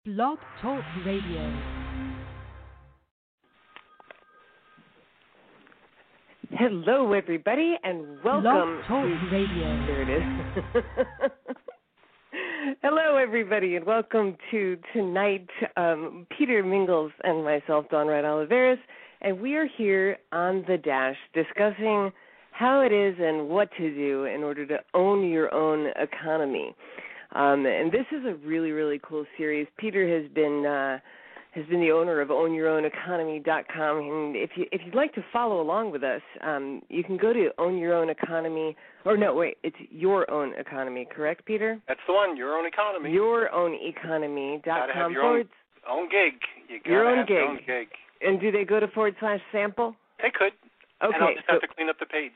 Blog Talk Radio. Hello, everybody, and welcome Blog Talk Radio. There it is. Hello, everybody, and welcome to tonight. Peter Mingles and myself, Dawn Wright Oliveris, and we are here on the dash discussing how it is and what to do in order to own your own economy. And this is a really, really cool series. Peter has been the owner of OwnYourOwnEconomy.com, and if you'd like to follow along with us, you can go to Own Your Own Economy. Or no, wait, it's Your Own Economy, correct, Peter? That's the one. Your Own Economy. YourOwnEconomy.com. Gotta have your own gig. You gotta have your own gig. And do they go to /sample? They could. Okay, and I'll just have to clean up the page.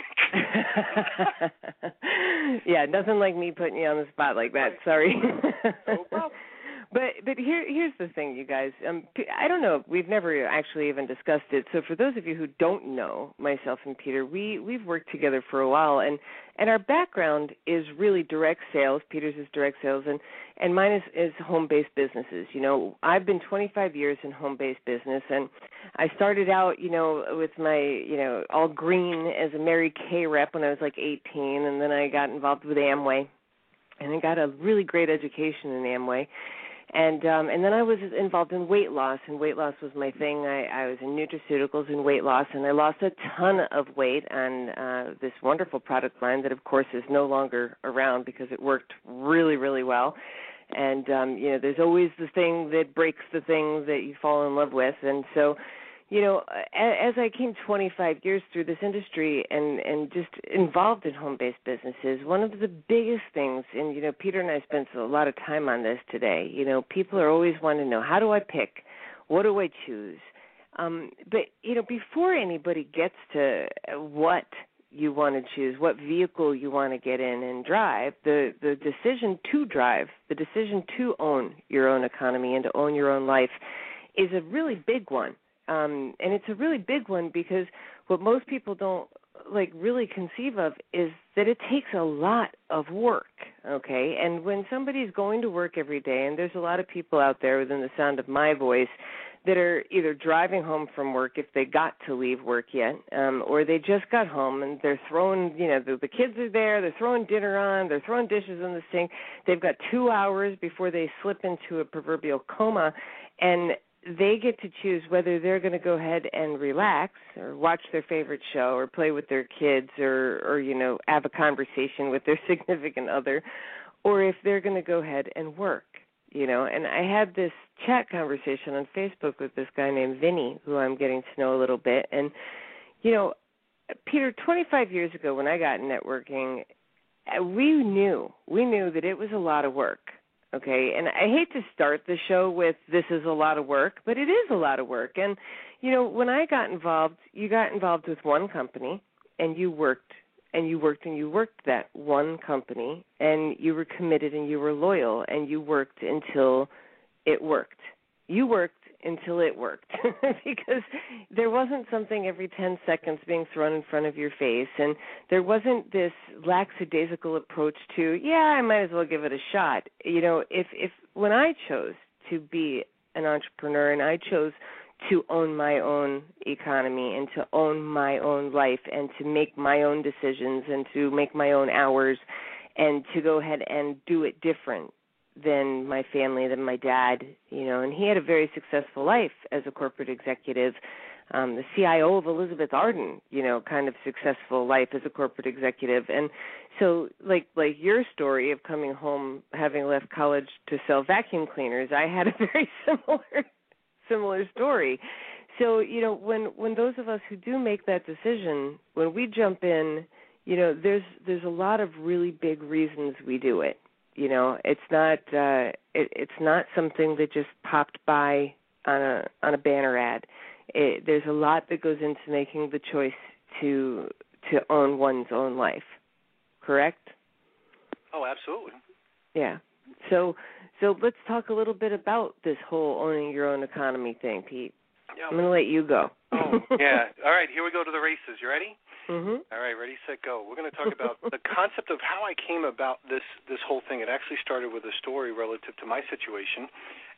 Yeah, nothing like me putting you on the spot like that. Sorry. No problem. But here's the thing, you guys. I don't know. We've never actually even discussed it. So for those of you who don't know, myself and Peter, we've worked together for a while, and our background is really direct sales. Peter's is direct sales, and mine is home-based businesses. You know, I've been 25 years in home-based business, and I started out, with my, all green as a Mary Kay rep when I was like 18, and then I got involved with Amway, and I got a really great education in Amway. And then I was involved in weight loss, and weight loss was my thing. I was in nutraceuticals and weight loss, and I lost a ton of weight on this wonderful product line that, of course, is no longer around because it worked really, really well. And, there's always the thing that breaks the thing that you fall in love with. And so, as I came 25 years through this industry and just involved in home-based businesses, one of the biggest things, and, Peter and I spent a lot of time on this today, people are always wanting to know, how do I pick? What do I choose? But, before anybody gets to what you want to choose, what vehicle you want to get in and drive, the decision to drive, the decision to own your own economy and to own your own life is a really big one. And it's a really big one because what most people don't really conceive of is that it takes a lot of work, okay? And when somebody's going to work every day, and there's a lot of people out there within the sound of my voice that are either driving home from work if they got to leave work yet, or they just got home and they're throwing, the kids are there, they're throwing dinner on, they're throwing dishes in the sink. They've got 2 hours before they slip into a proverbial coma, and they get to choose whether they're going to go ahead and relax or watch their favorite show or play with their kids or have a conversation with their significant other, or if they're going to go ahead and work, And I had this chat conversation on Facebook with this guy named Vinny, who I'm getting to know a little bit. And, Peter, 25 years ago when I got in networking, we knew that it was a lot of work. Okay, and I hate to start the show with this is a lot of work, but it is a lot of work. And, when I got involved, you got involved with one company, and you worked, and you worked, and you worked that one company, and you were committed, and you were loyal, and you worked until it worked. You worked until it worked because there wasn't something every 10 seconds being thrown in front of your face, and there wasn't this lackadaisical approach to, I might as well give it a shot. If when I chose to be an entrepreneur and I chose to own my own economy and to own my own life and to make my own decisions and to make my own hours and to go ahead and do it different than my family, than my dad, and he had a very successful life as a corporate executive, the CIO of Elizabeth Arden, kind of successful life as a corporate executive. And so like your story of coming home, having left college to sell vacuum cleaners, I had a very similar story. So, when those of us who do make that decision, when we jump in, there's a lot of really big reasons we do it. It's not something that just popped by on a banner ad. There's a lot that goes into making the choice to own one's own life. Correct? Oh, absolutely. Yeah. So let's talk a little bit about this whole owning your own economy thing, Pete. Yeah. I'm going to let you go. Oh, yeah. All right, here we go to the races. You ready? Mm-hmm. All right, ready, set, go. We're going to talk about the concept of how I came about this whole thing. It actually started with a story relative to my situation,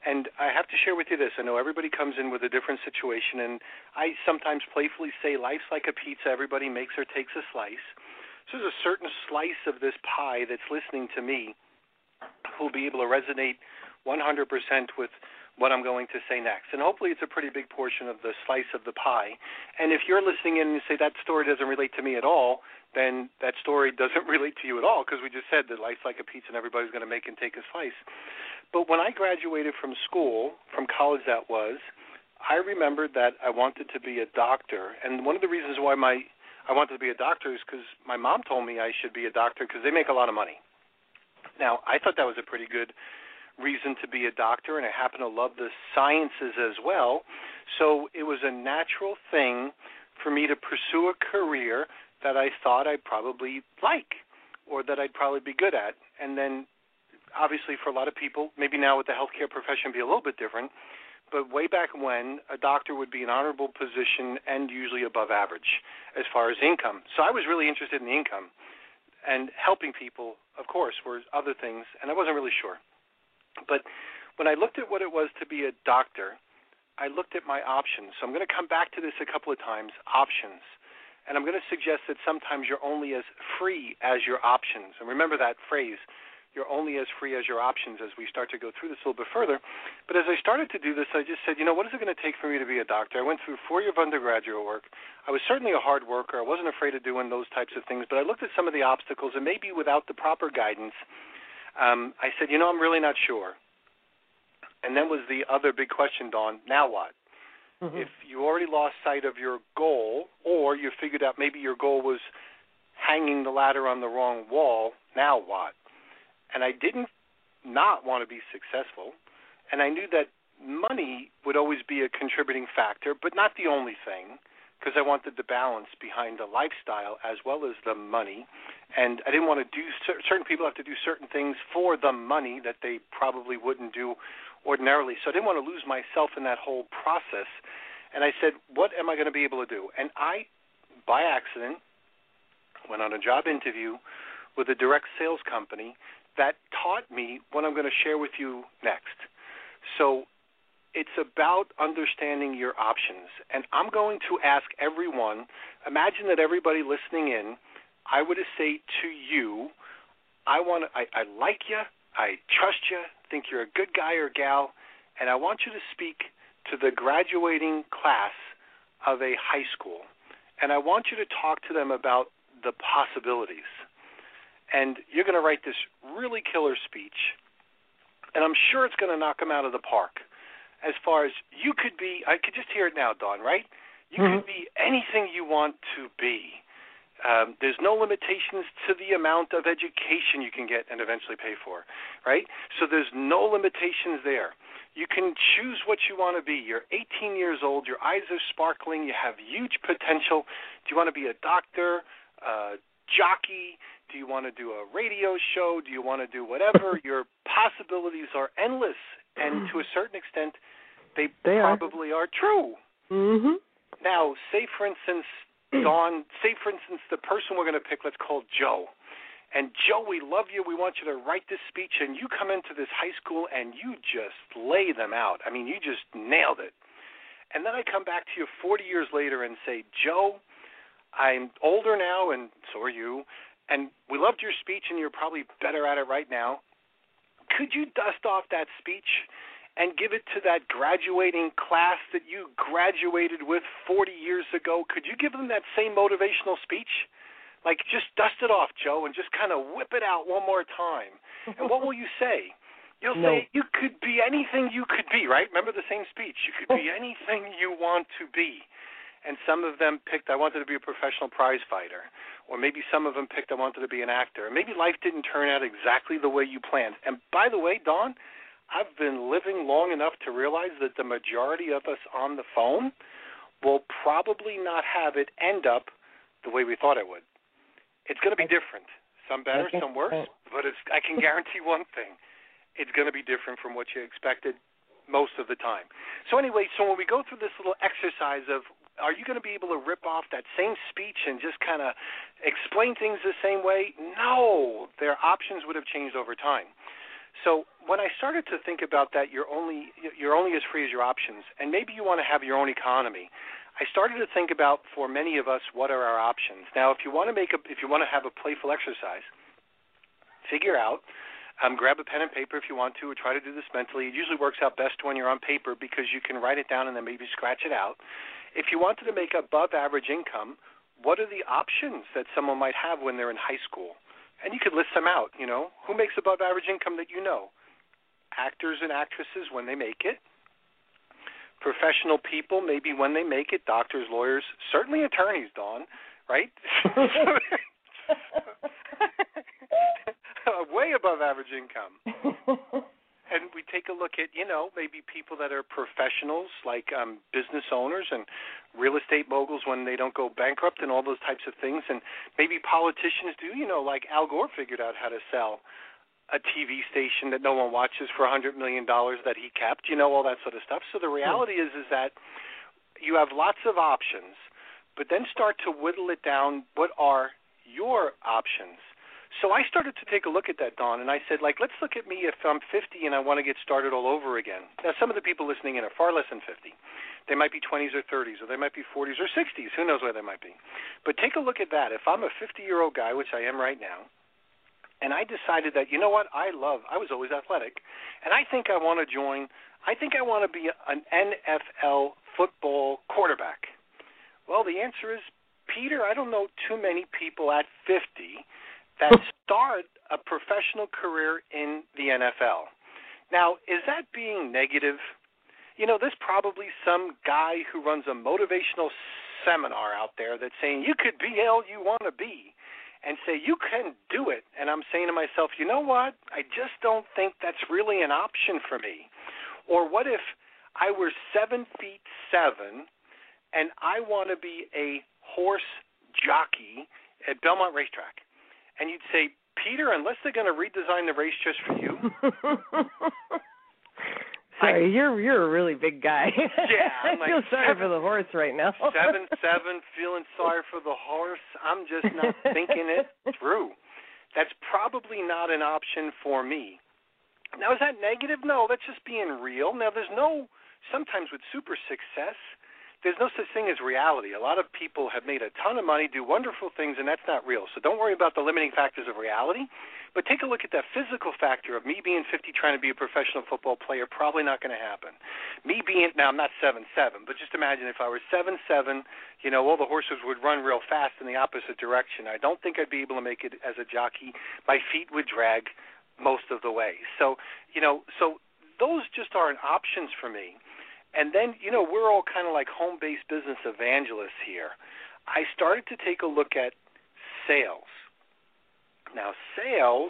And I have to share with you this. I know everybody comes in with a different situation, and I sometimes playfully say life's like a pizza. Everybody makes or takes a slice. So there's a certain slice of this pie that's listening to me who will be able to resonate 100% with what I'm going to say next. And hopefully it's a pretty big portion of the slice of the pie. And if you're listening in and you say that story doesn't relate to me at all, then that story doesn't relate to you at all, because we just said that life's like a pizza and everybody's going to make and take a slice. But when I graduated from school, from college that was, I remembered that I wanted to be a doctor. And one of the reasons why I wanted to be a doctor is because my mom told me I should be a doctor because they make a lot of money. Now, I thought that was a pretty good reason to be a doctor, and I happen to love the sciences as well. So it was a natural thing for me to pursue a career that I thought I'd probably like or that I'd probably be good at. And then obviously for a lot of people, maybe now with the healthcare profession be a little bit different, but way back when, a doctor would be an honorable position and usually above average as far as income. So I was really interested in the income, and helping people, of course, were other things, and I wasn't really sure. But when I looked at what it was to be a doctor, I looked at my options. So I'm going to come back to this a couple of times, options. And I'm going to suggest that sometimes you're only as free as your options. And remember that phrase, you're only as free as your options, as we start to go through this a little bit further. But as I started to do this, I just said, what is it going to take for me to be a doctor? I went through 4 years of undergraduate work. I was certainly a hard worker. I wasn't afraid of doing those types of things. But I looked at some of the obstacles, and maybe without the proper guidance, I said, I'm really not sure. And then was the other big question, Dawn, now what? Mm-hmm. If you already lost sight of your goal, or you figured out maybe your goal was hanging the ladder on the wrong wall, now what? And I didn't not want to be successful, and I knew that money would always be a contributing factor, but not the only thing, because I wanted the balance behind the lifestyle as well as the money. And I didn't want to do certain people have to do certain things for the money that they probably wouldn't do ordinarily. So I didn't want to lose myself in that whole process. And I said, what am I going to be able to do? And I, by accident, went on a job interview with a direct sales company that taught me what I'm going to share with you next. So it's about understanding your options. And I'm going to ask everyone, imagine that everybody listening in, I would say to you, I like you, I trust you, think you're a good guy or gal, and I want you to speak to the graduating class of a high school. And I want you to talk to them about the possibilities. And you're going to write this really killer speech, and I'm sure it's going to knock them out of the park. As far as you could be, I could just hear it now, Dawn, right? You could be anything you want to be. There's no limitations to the amount of education you can get and eventually pay for, right? So there's no limitations there. You can choose what you want to be. You're 18 years old. Your eyes are sparkling. You have huge potential. Do you want to be a doctor, jockey? Do you want to do a radio show? Do you want to do whatever? Your possibilities are endless, and to a certain extent, they probably are true. Mm-hmm. Now, say for instance, Dawn, the person we're going to pick, let's call Joe. And Joe, we love you. We want you to write this speech, and you come into this high school and you just lay them out. I mean, you just nailed it. And then I come back to you 40 years later and say, Joe, I'm older now, and so are you, and we loved your speech, and you're probably better at it right now. Could you dust off that speech and give it to that graduating class that you graduated with 40 years ago? Could you give them that same motivational speech? Like, just dust it off, Joe, and just kind of whip it out one more time. And what will you say? You'll say, you could be anything you could be, right? Remember the same speech. You could be anything you want to be. And some of them picked, I wanted to be a professional prize fighter. Or maybe some of them picked, I wanted to be an actor. Maybe life didn't turn out exactly the way you planned. And by the way, Dawn, I've been living long enough to realize that the majority of us on the phone will probably not have it end up the way we thought it would. It's going to be different. Some better, some worse. But I can guarantee one thing. It's going to be different from what you expected most of the time. So anyway, so when we go through this little exercise of, are you going to be able to rip off that same speech and just kind of explain things the same way? No, their options would have changed over time. So when I started to think about that, you're only as free as your options, and maybe you want to have your own economy. I started to think about, for many of us, what are our options. Now, if you want to have a playful exercise, figure out. Grab a pen and paper if you want to, or try to do this mentally. It usually works out best when you're on paper because you can write it down and then maybe scratch it out. If you wanted to make above average income, what are the options that someone might have when they're in high school? And you could list them out, Who makes above average income that you know? Actors and actresses when they make it. Professional people, maybe when they make it. Doctors, lawyers, certainly attorneys, Dawn, right? Way above average income. And we take a look at, maybe people that are professionals, like business owners and real estate moguls when they don't go bankrupt and all those types of things. And maybe politicians do, like Al Gore figured out how to sell a TV station that no one watches for $100 million that he kept, all that sort of stuff. So the reality is that you have lots of options, but then start to whittle it down. What are your options? So I started to take a look at that, Dawn, and I said, let's look at me if I'm 50 and I want to get started all over again. Now, some of the people listening in are far less than 50. They might be 20s or 30s, or they might be 40s or 60s. Who knows where they might be? But take a look at that. If I'm a 50-year-old guy, which I am right now, and I decided that, I was always athletic, and I think I want to be an NFL football quarterback. Well, the answer is, Peter, I don't know too many people at 50 that start a professional career in the NFL. Now, is that being negative? There's probably some guy who runs a motivational seminar out there that's saying you could be all you want to be and say you can do it. And I'm saying to myself, you know what? I just don't think that's really an option for me. Or what if I were 7'7" and I want to be a horse jockey at Belmont Racetrack? And you'd say, Peter, unless they're going to redesign the race just for you. Sorry, you're a really big guy. Yeah, I'm I feel sorry for the horse right now. 7'7", feeling sorry for the horse. I'm just not thinking it through. That's probably not an option for me. Now, is that negative? No, that's just being real. Now, sometimes with super success, there's no such thing as reality. A lot of people have made a ton of money, do wonderful things, and that's not real. So don't worry about the limiting factors of reality, but take a look at that physical factor of me being 50 trying to be a professional football player. Probably not going to happen. Now I'm not 7'7", but just imagine if I were 7'7", all the horses would run real fast in the opposite direction. I don't think I'd be able to make it as a jockey. My feet would drag most of the way. So those just aren't options for me. And then, we're all kind of like home-based business evangelists here. I started to take a look at sales. Now, sales,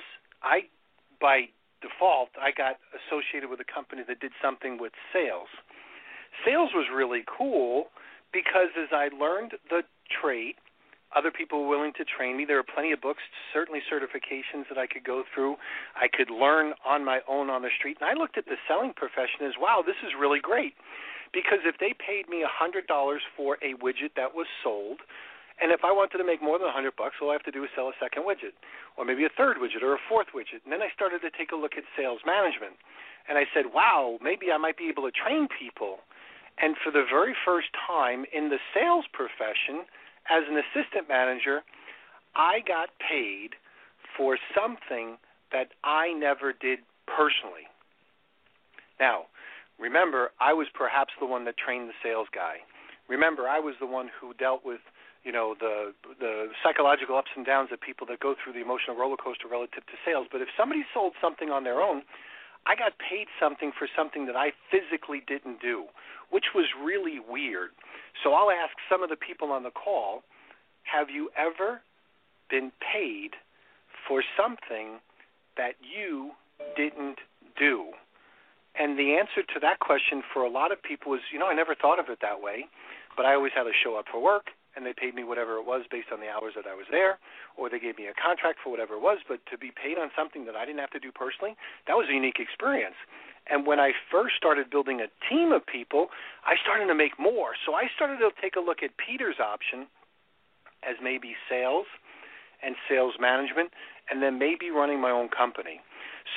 by default, I got associated with a company that did something with sales. Sales was really cool because as I learned the trade, other people were willing to train me. There were plenty of books, certainly certifications that I could go through. I could learn on my own on the street. And I looked at the selling profession as, wow, this is really great. Because if they paid me $100 for a widget that was sold, and if I wanted to make more than $100, all I have to do is sell a second widget, or maybe a third widget or a fourth widget. And then I started to take a look at sales management. And I said, wow, maybe I might be able to train people. And for the very first time in the sales profession, as an assistant manager, I got paid for something that I never did personally. Now, remember, I was perhaps the one that trained the sales guy. Remember, I was the one who dealt with, the psychological ups and downs of people that go through the emotional roller coaster relative to sales. But if somebody sold something on their own, I got paid something for something that I physically didn't do, which was really weird. So I'll ask some of the people on the call, have you ever been paid for something that you didn't do? And the answer to that question for a lot of people is, I never thought of it that way, but I always had to show up for work, and they paid me whatever it was based on the hours that I was there, or they gave me a contract for whatever it was. But to be paid on something that I didn't have to do personally, that was a unique experience. And when I first started building a team of people, I started to make more. So I started to take a look at Peter's option as maybe sales and sales management, and then maybe running my own company. So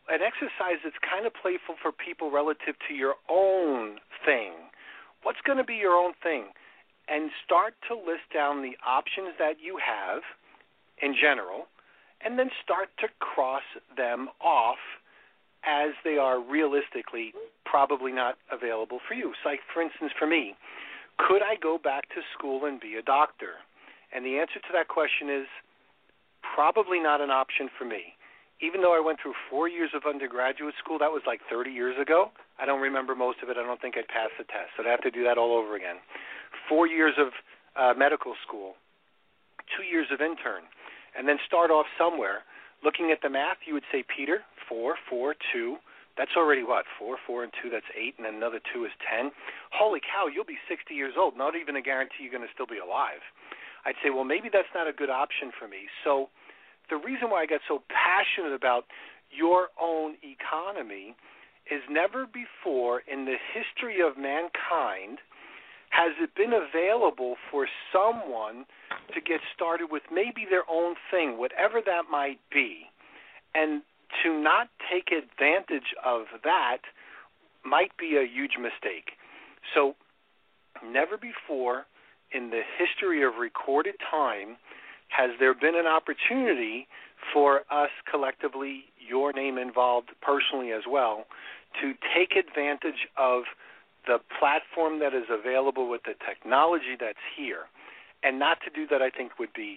an exercise that's kind of playful for people relative to your own thing. What's going to be your own thing? And start to list down the options that you have in general, and then start to cross them off as they are realistically probably not available for you. So, like, for instance, for me, could I go back to school and be a doctor? And the answer to that question is probably not an option for me. Even though I went through 4 years of undergraduate school, that was like 30 years ago. I don't remember most of it. I don't think I'd pass the test, so I'd have to do that all over again. 4 years of medical school, 2 years of intern, and then start off somewhere. Looking at the math, you would say, Peter, 4, 4, 2. That's already what? 4, 4, and 2, that's 8, and then another 2 is 10. Holy cow, you'll be 60 years old. Not even a guarantee you're going to still be alive. I'd say, well, maybe that's not a good option for me. So the reason why I get so passionate about your own economy is never before in the history of mankind has it been available for someone to get started with maybe their own thing, whatever that might be. And to not take advantage of that might be a huge mistake. So never before in the history of recorded time has there been an opportunity for us collectively, your name involved personally as well, to take advantage of the platform that is available with the technology that's here. And not to do that, I think, would be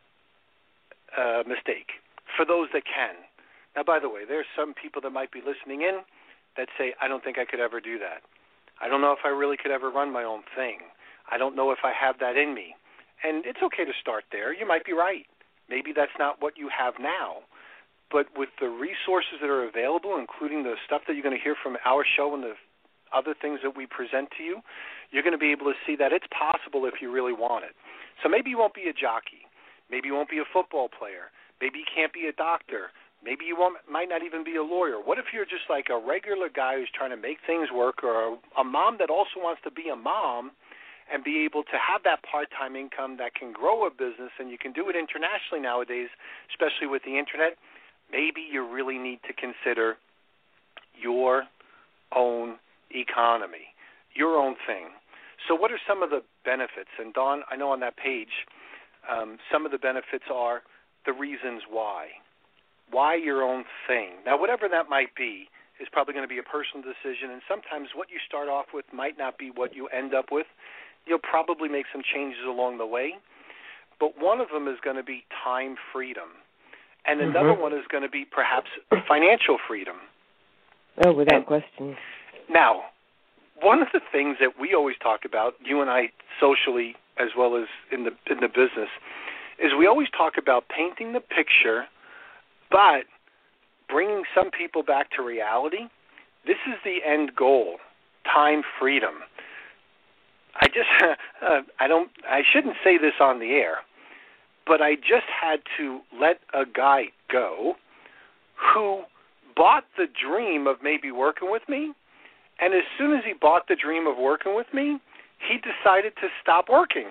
a mistake for those that can. Now, by the way, there's some people that might be listening in that say, I don't think I could ever do that. I don't know if I really could ever run my own thing. I don't know if I have that in me. And it's okay to start there. You might be right. Maybe that's not what you have now. But with the resources that are available, including the stuff that you're going to hear from our show and the other things that we present to you, you're going to be able to see that it's possible if you really want it. So maybe you won't be a jockey. Maybe you won't be a football player. Maybe you can't be a doctor. Maybe you might not even be a lawyer. What if you're just like a regular guy who's trying to make things work, or a mom that also wants to be a mom and be able to have that part-time income that can grow a business, and you can do it internationally nowadays, especially with the internet? Maybe you really need to consider your own economy, your own thing. So what are some of the benefits? And Dawn, I know on that page, some of the benefits are the reasons why. Why your own thing? Now, whatever that might be is probably going to be a personal decision, and sometimes what you start off with might not be what you end up with. You'll probably make some changes along the way, but one of them is going to be time freedom, and another one is going to be perhaps financial freedom. Oh, without question. Now, one of the things that we always talk about, you and I socially as well as in the business, is we always talk about painting the picture, but bringing some people back to reality. This is the end goal, time freedom. I shouldn't say this on the air, but I just had to let a guy go who bought the dream of maybe working with me, and as soon as he bought the dream of working with me, he decided to stop working.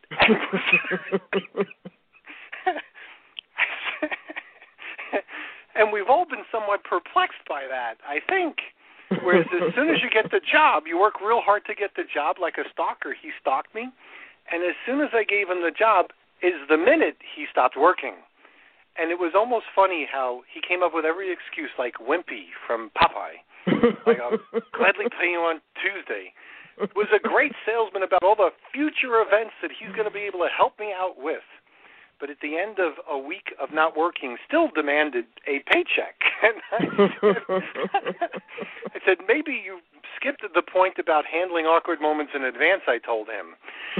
And we've all been somewhat perplexed by that, I think. Whereas as soon as you get the job, you work real hard to get the job, like a stalker. He stalked me, and as soon as I gave him the job is the minute he stopped working. And it was almost funny how he came up with every excuse, like Wimpy from Popeye. Like, I'll gladly pay you on Tuesday. Was a great salesman about all the future events that he's going to be able to help me out with. But at the end of a week of not working, still demanded a paycheck. And I said, maybe you skipped the point about handling awkward moments in advance, I told him.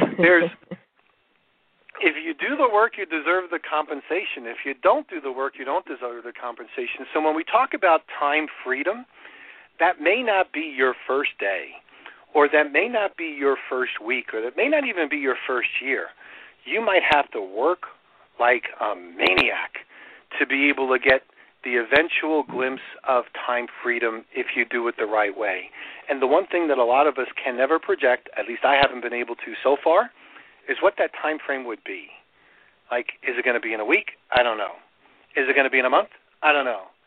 If you do the work, you deserve the compensation. If you don't do the work, you don't deserve the compensation. So when we talk about time freedom, that may not be your first day, or that may not be your first week, or that may not even be your first year. You might have to work like a maniac to be able to get the eventual glimpse of time freedom if you do it the right way. And the one thing that a lot of us can never project, at least I haven't been able to so far, is what that time frame would be. Like, is it going to be in a week? I don't know. Is it going to be in a month? I don't know.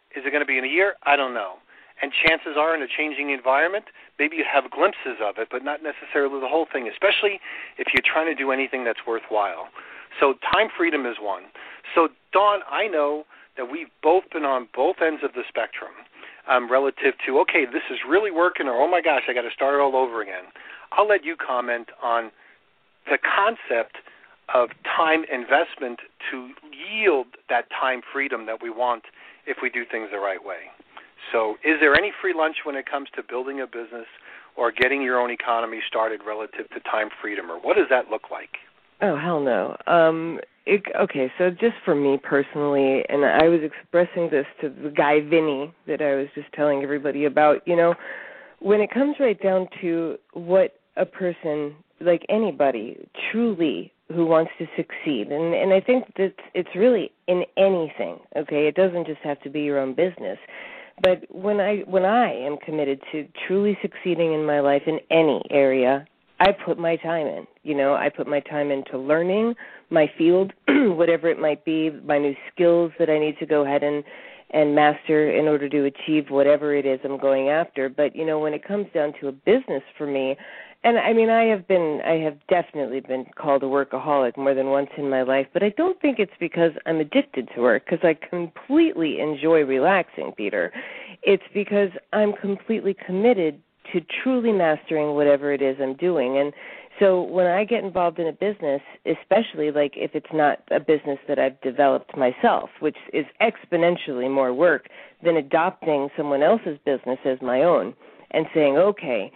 Is it going to be in a year? I don't know. And chances are, in a changing environment, maybe you have glimpses of it, but not necessarily the whole thing, especially if you're trying to do anything that's worthwhile. So time freedom is one. So, Dawn, I know that we've both been on both ends of the spectrum relative to, okay, this is really working, or, oh, my gosh, I got to start all over again. I'll let you comment on the concept of time investment to yield that time freedom that we want if we do things the right way. So is there any free lunch when it comes to building a business or getting your own economy started relative to time freedom, or what does that look like? Oh, hell no. Okay, so just for me personally, and I was expressing this to the guy Vinny that I was just telling everybody about, when it comes right down to what a person, like anybody, truly who wants to succeed, and I think that it's really in anything, okay? It doesn't just have to be your own business. But when I am committed to truly succeeding in my life in any area, I put my time in. I put my time into learning my field, whatever it might be, my new skills that I need to go ahead and master in order to achieve whatever it is I'm going after. But, when it comes down to a business for me, and I mean, I have definitely been called a workaholic more than once in my life, but I don't think it's because I'm addicted to work, because I completely enjoy relaxing, Peter. It's because I'm completely committed to truly mastering whatever it is I'm doing. And so when I get involved in a business, especially like if it's not a business that I've developed myself, which is exponentially more work than adopting someone else's business as my own and saying, okay,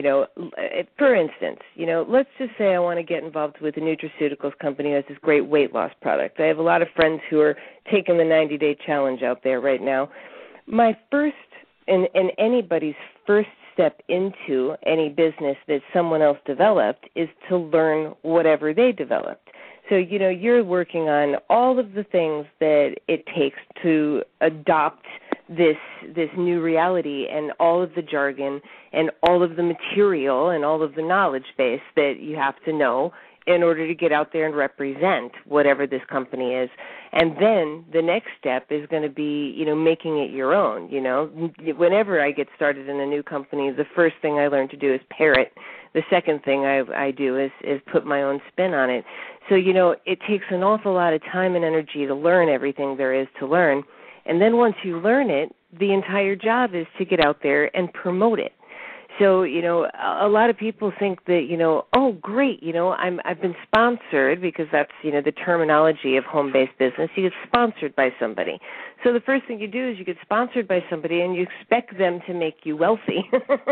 for instance, let's just say I want to get involved with a nutraceuticals company that has this great weight loss product. I have a lot of friends who are taking the 90-day challenge out there right now. My first, and anybody's first step into any business that someone else developed is to learn whatever they developed. So, you're working on all of the things that it takes to adopt this new reality and all of the jargon and all of the material and all of the knowledge base that you have to know in order to get out there and represent whatever this company is. And then the next step is going to be, making it your own. Whenever I get started in a new company, the first thing I learn to do is parrot. The second thing I do is put my own spin on it. So, it takes an awful lot of time and energy to learn everything there is to learn. And then once you learn it, the entire job is to get out there and promote it. So, a lot of people think that, oh, great, I've been sponsored, because that's, the terminology of home-based business. You get sponsored by somebody. So the first thing you do is you get sponsored by somebody and you expect them to make you wealthy.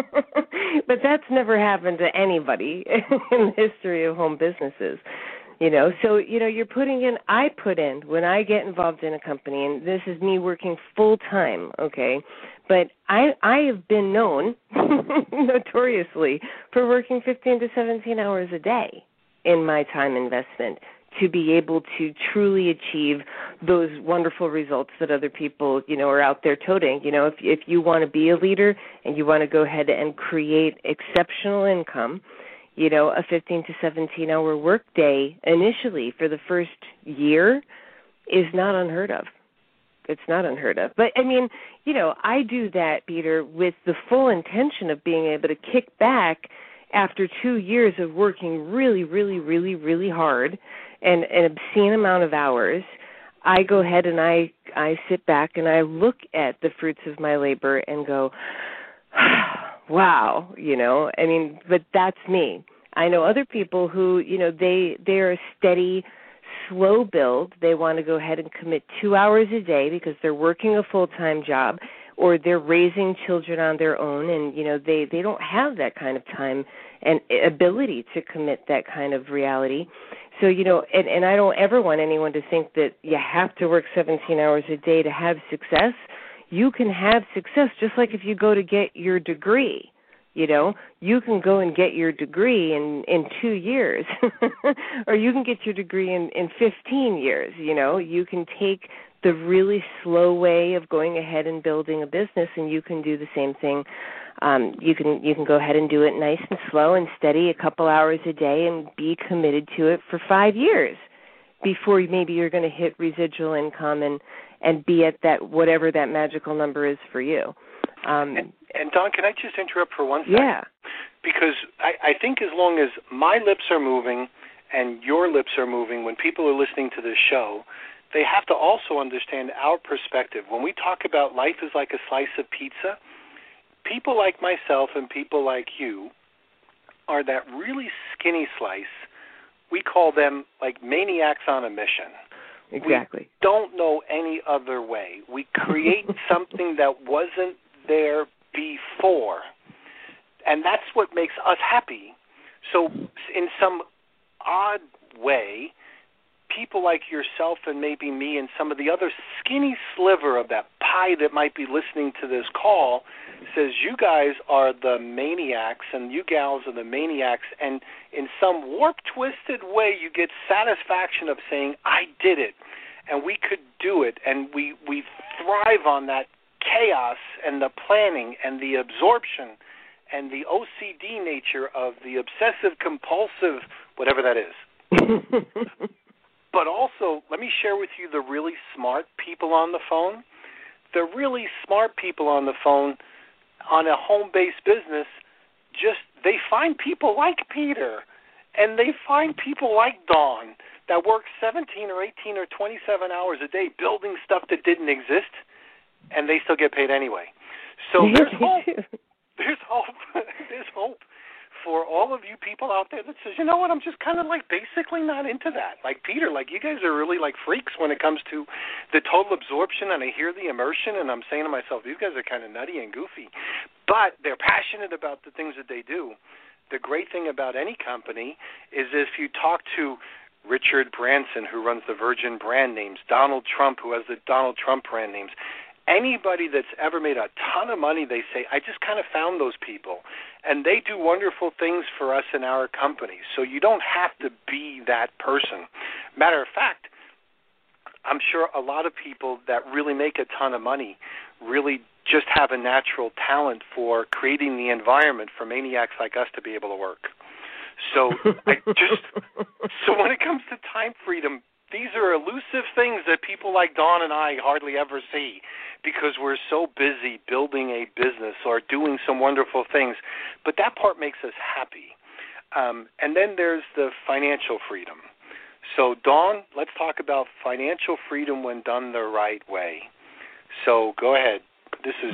But that's never happened to anybody in the history of home businesses. So, you're putting in, I put in, when I get involved in a company, and this is me working full-time, okay, but I have been known, notoriously, for working 15 to 17 hours a day in my time investment to be able to truly achieve those wonderful results that other people, are out there toting. If you want to be a leader and you want to go ahead and create exceptional income, a 15 to 17-hour work day initially for the first year is not unheard of. It's not unheard of. But, I mean, I do that, Peter, with the full intention of being able to kick back after 2 years of working really, really, really, really hard and an obscene amount of hours. I go ahead and I sit back and I look at the fruits of my labor and go, wow, but that's me. I know other people who, they're a steady, slow build. They want to go ahead and commit 2 hours a day because they're working a full-time job or they're raising children on their own, and, they don't have that kind of time and ability to commit that kind of reality. So, and I don't ever want anyone to think that you have to work 17 hours a day to have success. You can have success just like if you go to get your degree. You can go and get your degree in 2 years, or you can get your degree in 15 years. You can take the really slow way of going ahead and building a business, and you can do the same thing. You can go ahead and do it nice and slow and steady, a couple hours a day, and be committed to it for 5 years before maybe you're going to hit residual income and be at that whatever that magical number is for you. And Dawn, can I just interrupt for 1 second? Yeah. Because I think as long as my lips are moving and your lips are moving when people are listening to this show, they have to also understand our perspective. When we talk about life is like a slice of pizza, people like myself and people like you are that really skinny slice. We call them like maniacs on a mission. Exactly. We don't know any other way. We create something that wasn't there before, and that's what makes us happy. So in some odd way, people like yourself and maybe me and some of the other skinny sliver of that pie that might be listening to this call says you guys are the maniacs and you gals are the maniacs, and in some warped, twisted way you get satisfaction of saying, I did it, and we could do it, and we thrive on that chaos and the planning and the absorption and the OCD nature of the obsessive-compulsive, whatever that is. But also, let me share with you the really smart people on the phone. The really smart people on the phone on a home-based business, they find people like Peter, and they find people like Dawn that work 17 or 18 or 27 hours a day building stuff that didn't exist, and they still get paid anyway. So there's hope. There's hope. There's hope for all of you people out there that says, you know what, I'm just kind of like basically not into that. Like Peter, like you guys are really like freaks when it comes to the total absorption, and I hear the immersion, and I'm saying to myself, these guys are kind of nutty and goofy. But they're passionate about the things that they do. The great thing about any company is if you talk to Richard Branson, who runs the Virgin brand names, Donald Trump, who has the Donald Trump brand names, anybody that's ever made a ton of money, they say, I just kind of found those people, and they do wonderful things for us in our company. So you don't have to be that person. Matter of fact, I'm sure a lot of people that really make a ton of money really just have a natural talent for creating the environment for maniacs like us to be able to work. So so when it comes to time freedom, these are elusive things that people like Dawn and I hardly ever see because we're so busy building a business or doing some wonderful things. But that part makes us happy. And then there's the financial freedom. So, Dawn, let's talk about financial freedom when done the right way. So go ahead. This is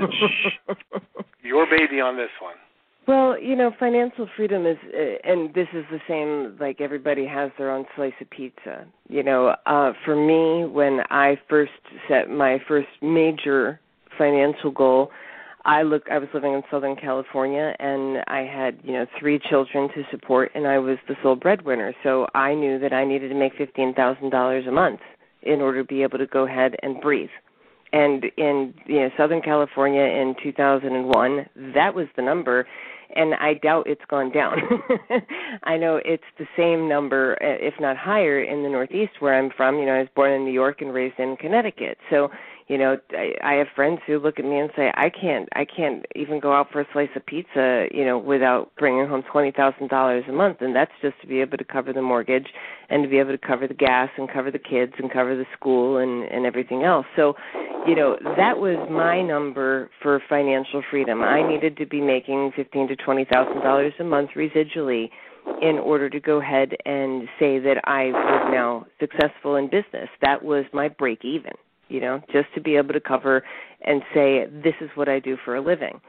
your baby on this one. Well, you know, financial freedom is, and this is the same, like everybody has their own slice of pizza. You know, for me, when I first set my first major financial goal, I was living in Southern California, and I had, 3 children to support, and I was the sole breadwinner. So I knew that I needed to make $15,000 a month in order to be able to go ahead and breathe. And in Southern California in 2001, that was the number, and I doubt it's gone down. I know it's the same number, if not higher, in the Northeast where I'm from. I was born in New York and raised in Connecticut. So, I have friends who look at me and say, I can't even go out for a slice of pizza, without bringing home $20,000 a month, and that's just to be able to cover the mortgage and to be able to cover the gas and cover the kids and cover the school and everything else. So, that was my number for financial freedom. I needed to be making $15,000 to $20,000 a month residually in order to go ahead and say that I was now successful in business. That was my break even. Just to be able to cover and say, this is what I do for a living,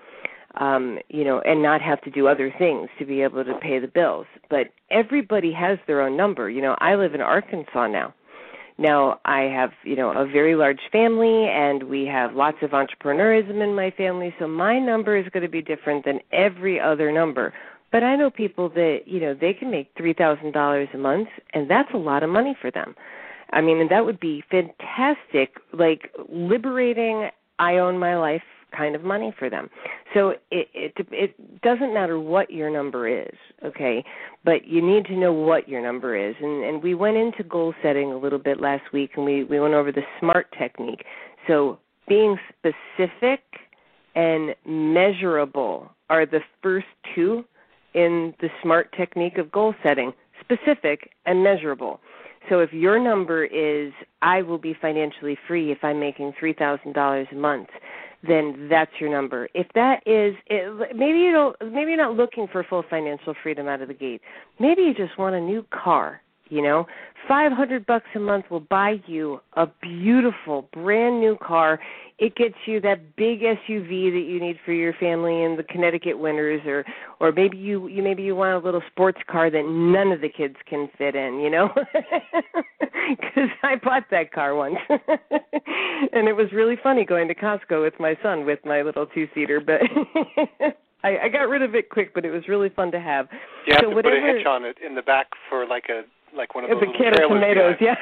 and not have to do other things to be able to pay the bills. But everybody has their own number. I live in Arkansas now. Now, I have, a very large family, and we have lots of entrepreneurism in my family, so my number is going to be different than every other number. But I know people that, they can make $3,000 a month, and that's a lot of money for them. I mean, and that would be fantastic, like liberating, I own my life kind of money for them. So it doesn't matter what your number is, okay, but you need to know what your number is. And we went into goal setting a little bit last week, and we went over the SMART technique. So being specific and measurable are the first 2 in the SMART technique of goal setting, specific and measurable. So if your number is, I will be financially free if I'm making $3,000 a month, then that's your number. If that is, maybe you're not looking for full financial freedom out of the gate. Maybe you just want a new car. You know, $500 a month will buy you a beautiful, brand new car. It gets you that big SUV that you need for your family in the Connecticut winters, or maybe you want a little sports car that none of the kids can fit in. You know, because I bought that car once, and it was really funny going to Costco with my son with my little 2-seater, but. I got rid of it quick, but it was really fun to have. You have to put a hitch on it in the back for like one of those little can of tomatoes, yeah.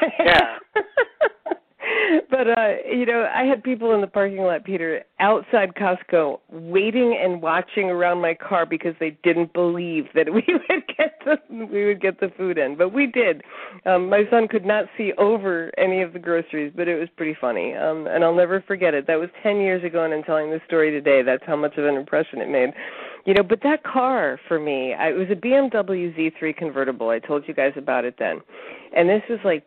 But, I had people in the parking lot, Peter, outside Costco waiting and watching around my car because they didn't believe that we would get the food in. But we did. My son could not see over any of the groceries, but it was pretty funny. And I'll never forget it. That was 10 years ago, and I'm telling this story today. That's how much of an impression it made. But that car for me, it was a BMW Z3 convertible. I told you guys about it then. And this was like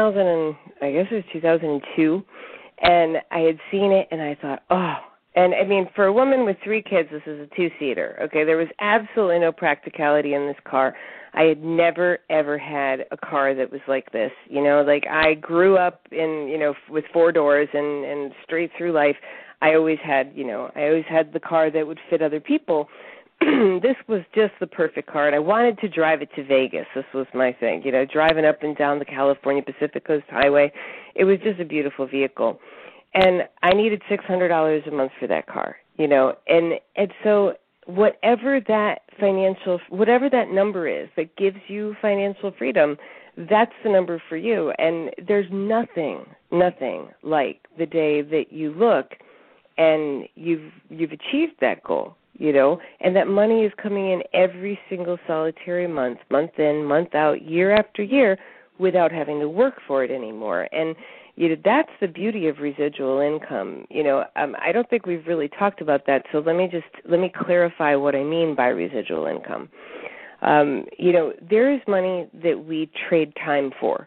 2002. And I had seen it, and I thought, oh. And, I mean, for a woman with 3 kids, this is a 2-seater, okay? There was absolutely no practicality in this car. I had never, ever had a car that was like this. Like I grew up with 4 doors and straight through life. I always had the car that would fit other people. This was just the perfect car, and I wanted to drive it to Vegas. This was my thing, driving up and down the California Pacific Coast Highway. It was just a beautiful vehicle. And I needed $600 a month for that car, and so whatever that number is that gives you financial freedom, that's the number for you. And there's nothing like the day that you look and you've achieved that goal, and that money is coming in every single solitary month in, month out, year after year, without having to work for it anymore. And that's the beauty of residual income. I don't think we've really talked about that, so let me clarify what I mean by residual income. There is money that we trade time for.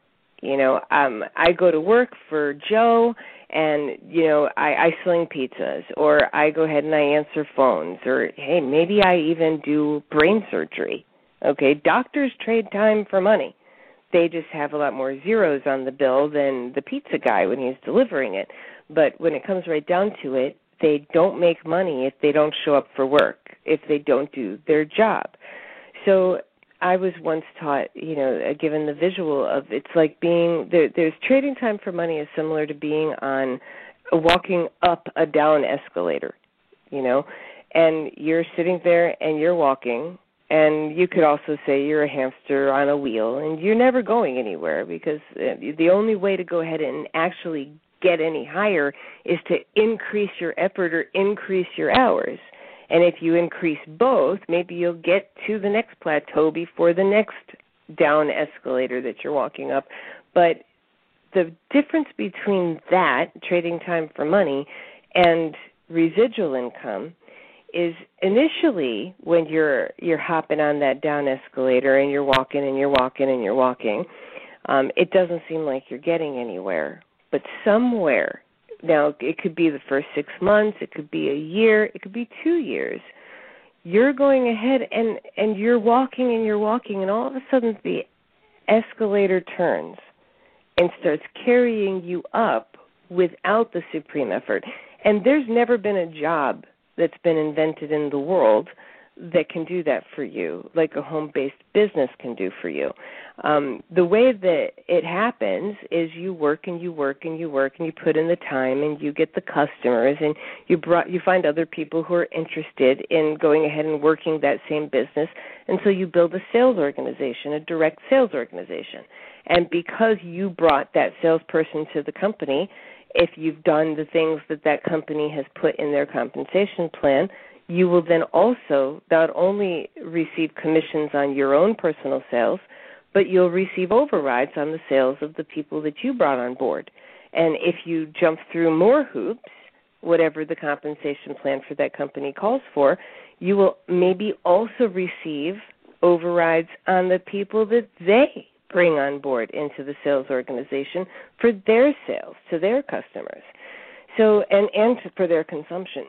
I go to work for Joe, and, I sling pizzas, or I go ahead and I answer phones, or, hey, maybe I even do brain surgery. Okay, doctors trade time for money. They just have a lot more zeros on the bill than the pizza guy when he's delivering it. But when it comes right down to it, they don't make money if they don't show up for work, if they don't do their job. So I was once taught, given the visual of it's like being there's trading time for money is similar to being walking up a down escalator, and you're sitting there and you're walking, and you could also say you're a hamster on a wheel, and you're never going anywhere because the only way to go ahead and actually get any higher is to increase your effort or increase your hours. And if you increase both, maybe you'll get to the next plateau before the next down escalator that you're walking up. But the difference between that, trading time for money, and residual income is initially when you're hopping on that down escalator and you're walking and you're walking and you're walking, it doesn't seem like you're getting anywhere. But somewhere, now it could be the first 6 months, it could be a year, it could be 2 years, you're going ahead and you're walking and all of a sudden the escalator turns and starts carrying you up without the supreme effort. And there's never been a job that's been invented in the world that can do that for you, like a home-based business can do for you. The way that it happens is you work and you work and you work and you put in the time and you get the customers and you find other people who are interested in going ahead and working that same business, and so you build a sales organization, a direct sales organization. And because you brought that salesperson to the company, if you've done the things that company has put in their compensation plan, you will then also not only receive commissions on your own personal sales, but you'll receive overrides on the sales of the people that you brought on board. And if you jump through more hoops, whatever the compensation plan for that company calls for, you will maybe also receive overrides on the people that they bring on board into the sales organization for their sales to their customers. So, and for their consumption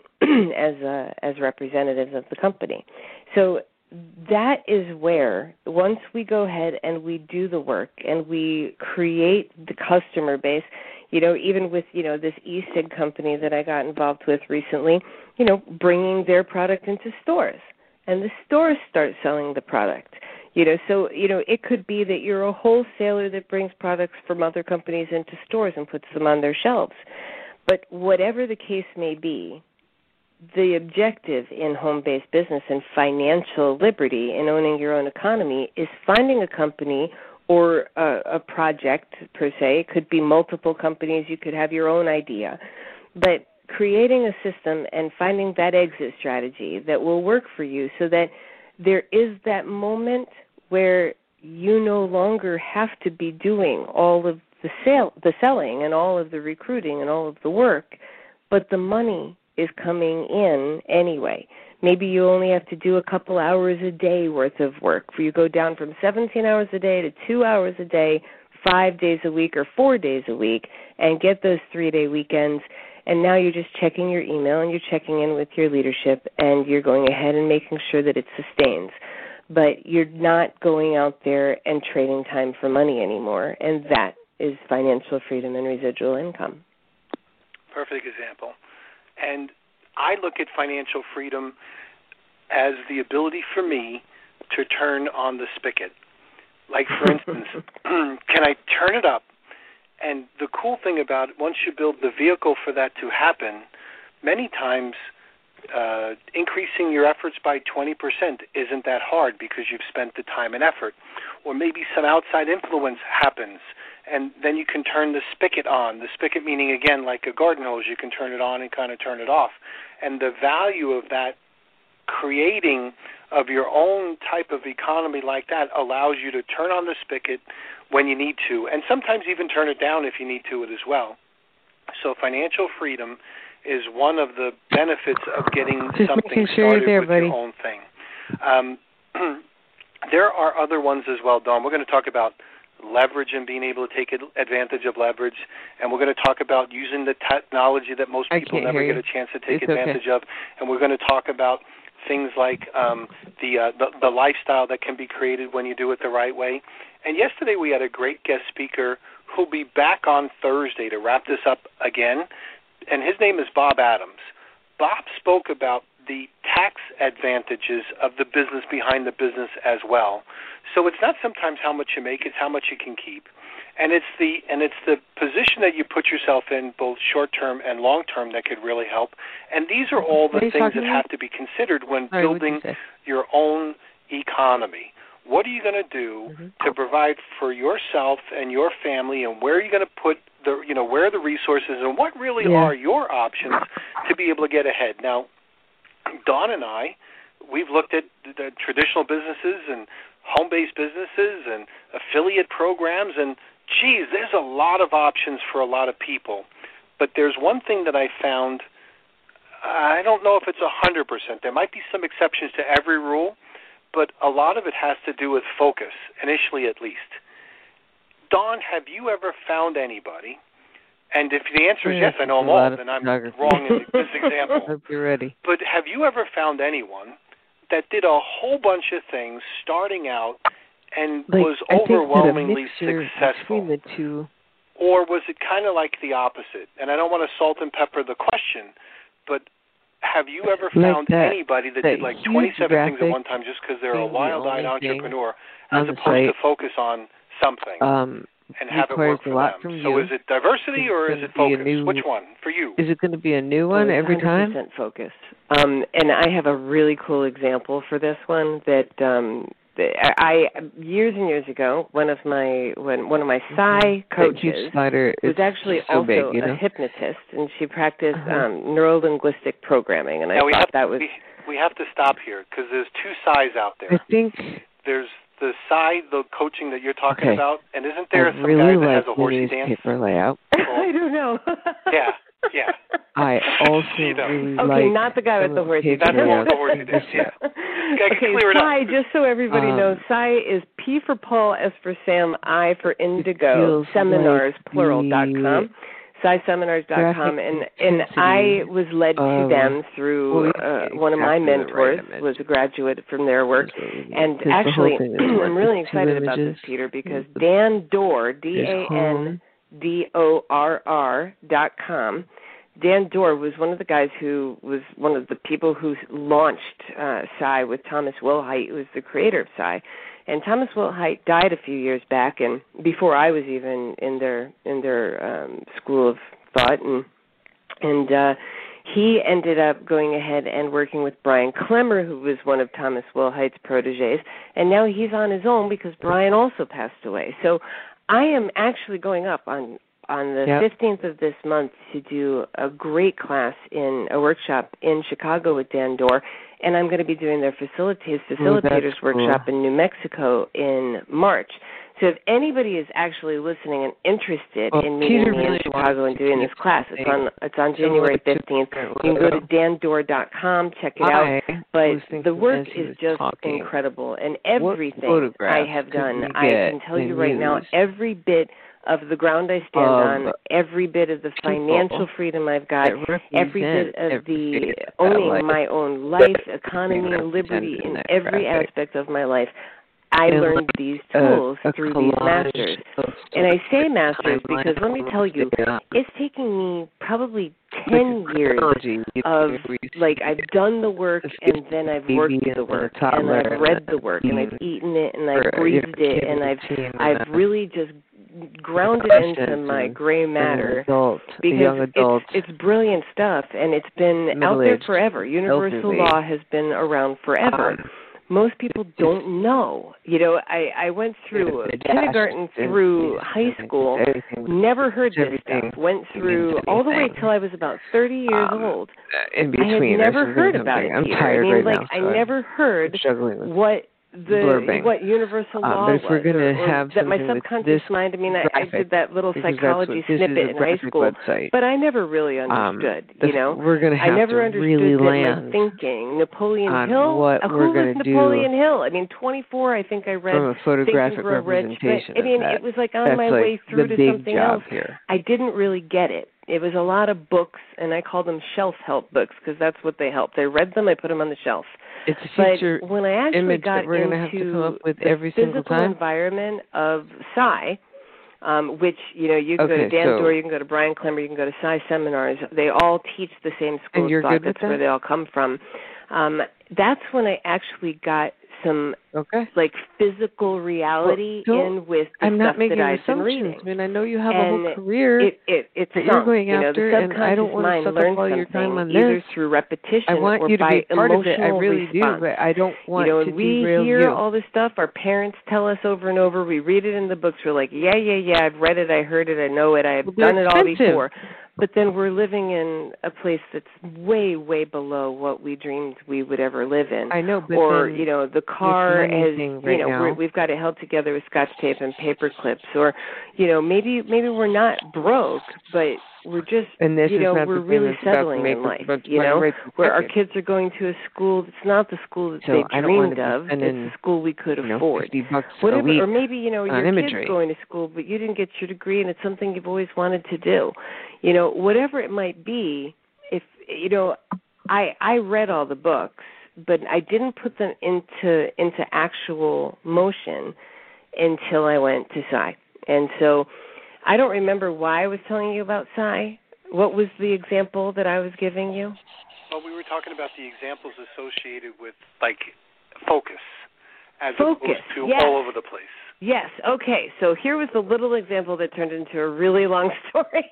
as representatives of the company. So that is where, once we go ahead and we do the work and we create the customer base, even with, this e-cig company that I got involved with recently, bringing their product into stores. And the stores start selling the product. So it could be that you're a wholesaler that brings products from other companies into stores and puts them on their shelves. But whatever the case may be, the objective in home-based business and financial liberty in owning your own economy is finding a company or a project, per se. It could be multiple companies. You could have your own idea. But creating a system and finding that exit strategy that will work for you so that there is that moment where you no longer have to be doing all of the selling and all of the recruiting and all of the work, but the money is coming in anyway. Maybe you only have to do a couple hours a day worth of work. You go down from 17 hours a day to 2 hours a day, 5 days a week or 4 days a week, and get those 3-day weekends. And now you're just checking your email and you're checking in with your leadership and you're going ahead and making sure that it sustains. But you're not going out there and trading time for money anymore, and that is financial freedom and residual income. Perfect example. And I look at financial freedom as the ability for me to turn on the spigot. Like, for instance, can I turn it up? And the cool thing about it, once you build the vehicle for that to happen, many times increasing your efforts by 20% isn't that hard because you've spent the time and effort. Or maybe some outside influence happens, and then you can turn the spigot on. The spigot meaning, again, like a garden hose, you can turn it on and kind of turn it off. And the value of that creating of your own type of economy like that allows you to turn on the spigot when you need to, and sometimes even turn it down if you need to it as well. So financial freedom is one of the benefits of getting something started with your own thing. There are other ones as well, Dawn. We're going to talk about leverage and being able to take advantage of leverage, and we're going to talk about using the technology that most people never get a chance to take advantage of, and we're going to talk about things like the lifestyle that can be created when you do it the right way. And yesterday we had a great guest speaker who'll be back on Thursday to wrap this up again, and his name is Bob Adams. Bob spoke about the tax advantages of the business behind the business as well. So it's not sometimes how much you make, it's how much you can keep. And it's the position that you put yourself in, both short-term and long-term, that could really help. And these are all the things that have to be considered when building your own economy. What are you going to do to provide for yourself and your family, and where are you going to put where are the resources, and what really are your options to be able to get ahead? Now, Dawn and I, we've looked at the traditional businesses and home-based businesses and affiliate programs, and geez, there's a lot of options for a lot of people. But there's one thing that I found, I don't know if it's 100%. There might be some exceptions to every rule, but a lot of it has to do with focus, initially at least. Dawn, have you ever found anybody, and if the answer is yes, I know them all, then I'm wrong in this example. Hope you're ready. But have you ever found anyone that did a whole bunch of things starting out and was overwhelmingly successful? Between the two. Or was it kind of like the opposite? And I don't want to salt and pepper the question, but have you ever found anybody that did like 27 things at one time just because they're a wild-eyed entrepreneur as opposed to focus on something and have it work for them? So is it diversity or is it focus? Which one for you? Is it going to be a new one every time? 100% focus. And I have a really cool example for this one that I years and years ago, one of my Psi coaches was actually also a hypnotist, and she practiced neuro-linguistic programming. And I thought that was we have to stop here because there's two Psis out there. I think there's the Psi, the coaching that you're talking about, and isn't there some guy that has a horsey dance? Paper layout. I don't know. Yeah. I also really like not the guy with the horsey dance. That's the horsey dance, yeah. clear it Psi, up. just so everybody knows, Psi is P for Paul, S for Sam, I for Indigo, seminars, plural.com. SciSeminars.com, and I was led to them through one of my mentors, was a graduate from their work, and actually I'm really excited about this, Peter, because Dan Dorr, DANDORR.com, Dan Dorr was one of the guys who was one of the people who launched Psi with Thomas Wilhite, who was the creator of Psi. And Thomas Wilhite died a few years back, and before I was even in their school of thought, and he ended up going ahead and working with Brian Klemmer, who was one of Thomas Wilhite's proteges, and now he's on his own because Brian also passed away. So I am actually going up on the 15th of this month to do a great class in a workshop in Chicago with Dan Dorr, and I'm going to be doing their facilitators workshop in New Mexico in March. So if anybody is actually listening and interested in meeting me in Chicago and doing this class, it's on January 15th. You can go to dandor.com, check it out. But the work is just incredible, and everything I have done, I can tell you right now, every bit of the ground I stand on, every bit of the financial freedom I've got, every bit of the owning my own life, economy, liberty in every aspect of my life, I learned these tools through these masters. And I say masters because let me tell you, it's taking me probably 10 years of, like, I've done the work and then I've worked the work and I've read the work and I've eaten it and I've breathed it and I've really just grounded into my gray matter because it's brilliant stuff and it's been out there forever. Universal law has been around forever. Most people don't know. You know, I went through kindergarten through high school, never heard this stuff, went through all the way till I was about 30 years old. In between, I had never heard about it. I'm tired right now. I never heard what universal law was. If we're going to have that my subconscious mind, I did that little psychology snippet in high school, but I never really understood, We're going to have I never to understood really that land my thinking. Napoleon Hill? What who we're was going to do Napoleon Hill? 24, I think I read from a photographic Think and Grow Rich, representation. it was like on my way through to something else. Here. I didn't really get it. It was a lot of books, and I call them shelf help books because that's what they helped. I read them, I put them on the shelf. It's a future when I actually image got that we're going to have to come up with the every single physical time. environment of Psi, which, you can go to Dan Dorr, you can go to Brian Klemmer, you can go to Psi Seminars. They all teach the same school of thought. That's where they all come from. That's when I actually got some physical reality in with the stuff that I've been reading. I mean, I know you have a whole career it's that you're going after, the and I don't want to suck up all your time on this. Either through repetition I want or you to by be part of it. I really response. do, but I don't want to we derail hear you. all this stuff. Our parents tell us over and over. We read it in the books. We're like, yeah, I've read it, I heard it, I know it, I've done it all before. But then we're living in a place that's way, way below what we dreamed we would ever live in. I know, but or the car has, we've got it held together with Scotch tape and paper clips. Or, maybe we're not broke, but we're just, we're really settling in life. Where our kids are going to a school that's not the school that they dreamed of. It's the school we could afford. Whatever, or maybe your kid's going to school, but you didn't get your degree, and it's something you've always wanted to do. Whatever it might be, if I read all the books, but I didn't put them into actual motion until I went to Psi. And so I don't remember why I was telling you about Psi. What was the example that I was giving you? Well, we were talking about the examples associated with, focus as opposed to all over the place. Yes. Okay. So here was the little example that turned into a really long story.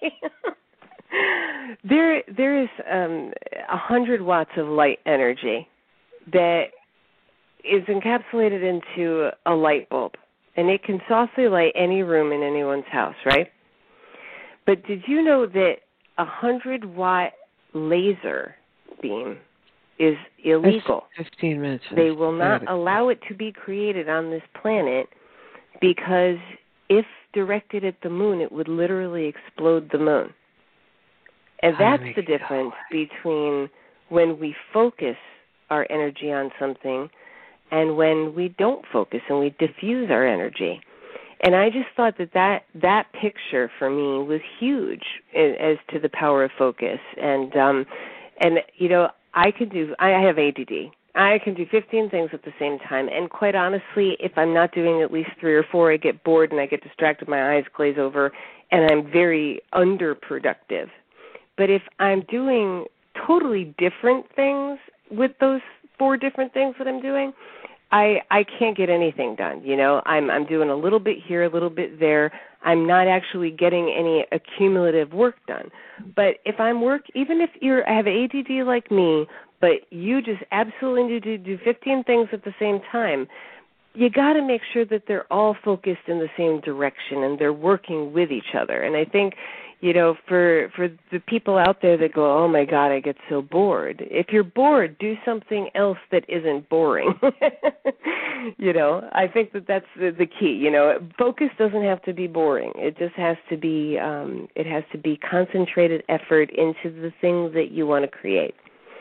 There is 100 watts of light energy that is encapsulated into a light bulb, and it can softly light any room in anyone's house, right? But did you know that 100-watt laser beam is illegal? That's 15 minutes. They will not allow it to be created on this planet because if directed at the moon, it would literally explode the moon. And that's the difference between when we focus our energy on something and when we don't focus and we diffuse our energy. And I just thought that picture for me was huge as to the power of focus. And you know, I have ADD. I can do 15 things at the same time. And quite honestly, if I'm not doing at least 3 or 4, I get bored and I get distracted, my eyes glaze over, and I'm very underproductive. But if I'm doing totally different things with those 4 different things that I'm doing, I can't get anything done. You know, I'm doing a little bit here, a little bit there. I'm not actually getting any accumulative work done. But if even if you have ADD like me, but you just absolutely need to do 15 things at the same time, you got to make sure that they're all focused in the same direction and they're working with each other. And I think, you know, for the people out there that go, oh, my God, I get so bored. If you're bored, do something else that isn't boring. You know, I think that's the key. You know, focus doesn't have to be boring. It just has to be concentrated effort into the things that you want to create.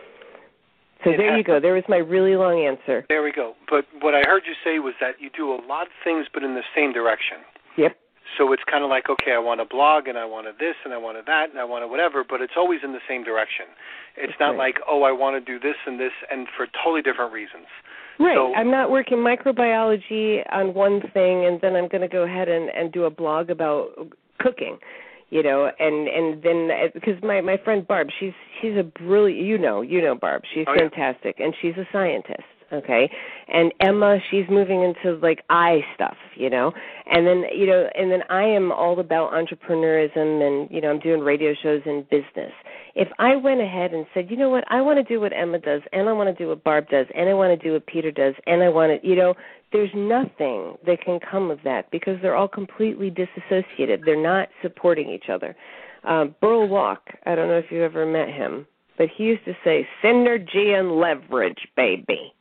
So there you go. There was my really long answer. There we go. But what I heard you say was that you do a lot of things but in the same direction. Yep. So it's kind of like, okay, I want to blog and I want to this and I want to that and I want to whatever, but it's always in the same direction. It's not like, oh, I want to do this and for totally different reasons. Right. So, I'm not working microbiology on one thing and then I'm going to go ahead and do a blog about cooking. You know, and then because my friend Barb, she's a brilliant, you know Barb, she's fantastic, and she's a scientist, okay? And Emma, she's moving into like eye stuff, you know, and then I am all about entrepreneurism, and you know, I'm doing radio shows in business. If I went ahead and said, you know what, I want to do what Emma does, and I want to do what Barb does, and I want to do what Peter does, and I want to, you know, there's nothing that can come of that because they're all completely disassociated. They're not supporting each other. Burl Walk, I don't know if you ever met him, but he used to say, synergy and leverage, baby.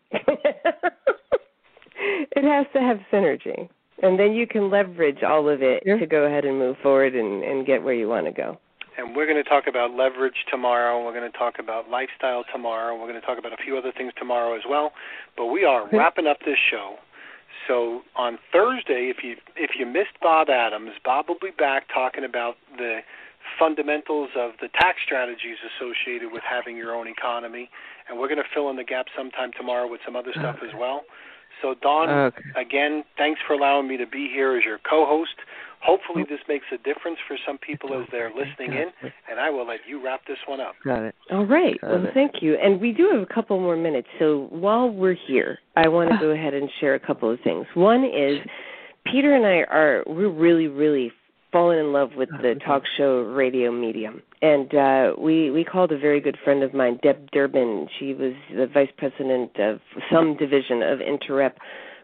It has to have synergy. And then you can leverage all of it to go ahead and move forward and get where you want to go. And we're going to talk about leverage tomorrow. We're going to talk about lifestyle tomorrow. We're going to talk about a few other things tomorrow as well. But we are wrapping up this show. So on Thursday, if you missed Bob Adams, Bob will be back talking about the fundamentals of the tax strategies associated with having your own economy. And we're going to fill in the gap sometime tomorrow with some other stuff as well. So, Dawn, again, thanks for allowing me to be here as your co-host. Hopefully this makes a difference for some people as they're listening in, and I will let you wrap this one up. Got it. All right. Well, thank you. And we do have a couple more minutes, so while we're here, I want to go ahead and share a couple of things. One is Peter and we're really, really fallen in love with the talk show radio medium. And we called a very good friend of mine, Deb Durbin. She was the vice president of some division of Interrep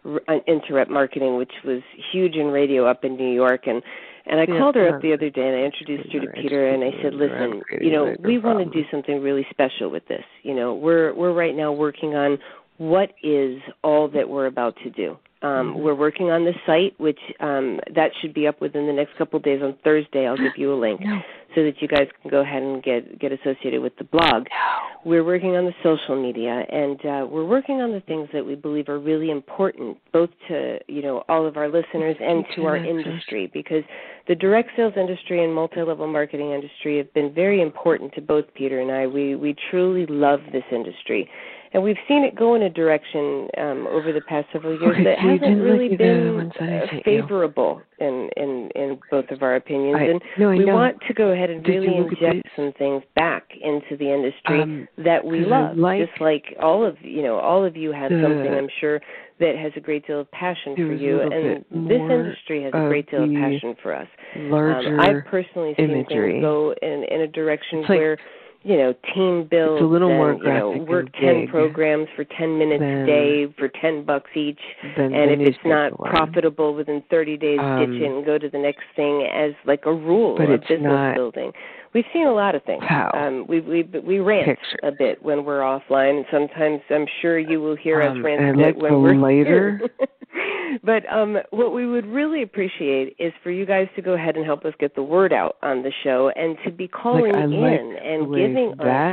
Marketing, which was huge in radio up in New York. And I called her up the other day, and I introduced her to Peter, and I said, listen, you know, we want to do something really special with this. You know, we're right now working on what is all that we're about to do. We're working on the site, which that should be up within the next couple of days. On Thursday, I'll give you a link so that you guys can go ahead and get associated with the blog. We're working on the social media, and we're working on the things that we believe are really important, both to, you know, all of our listeners and to our industry, because the direct sales industry and multi-level marketing industry have been very important to both Peter and I. We truly love this industry. And we've seen it go in a direction over the past several years that hasn't really been favorable in both of our opinions. We want to go ahead and really inject some things back into the industry that we love. Just like all of you have something, I'm sure, that has a great deal of passion for you. And this industry has a great deal of passion for us. I've personally seen things go in a direction where, you know, team builds and, work 10 programs for 10 minutes a day for $10 each. And if it's not profitable within 30 days, ditch it and go to the next thing as like a rule of business building. We've seen a lot of things. We rant a bit when we're offline. Sometimes I'm sure you will hear us rant a bit when we're here. But what we would really appreciate is for you guys to go ahead and help us get the word out on the show and to be calling in and giving us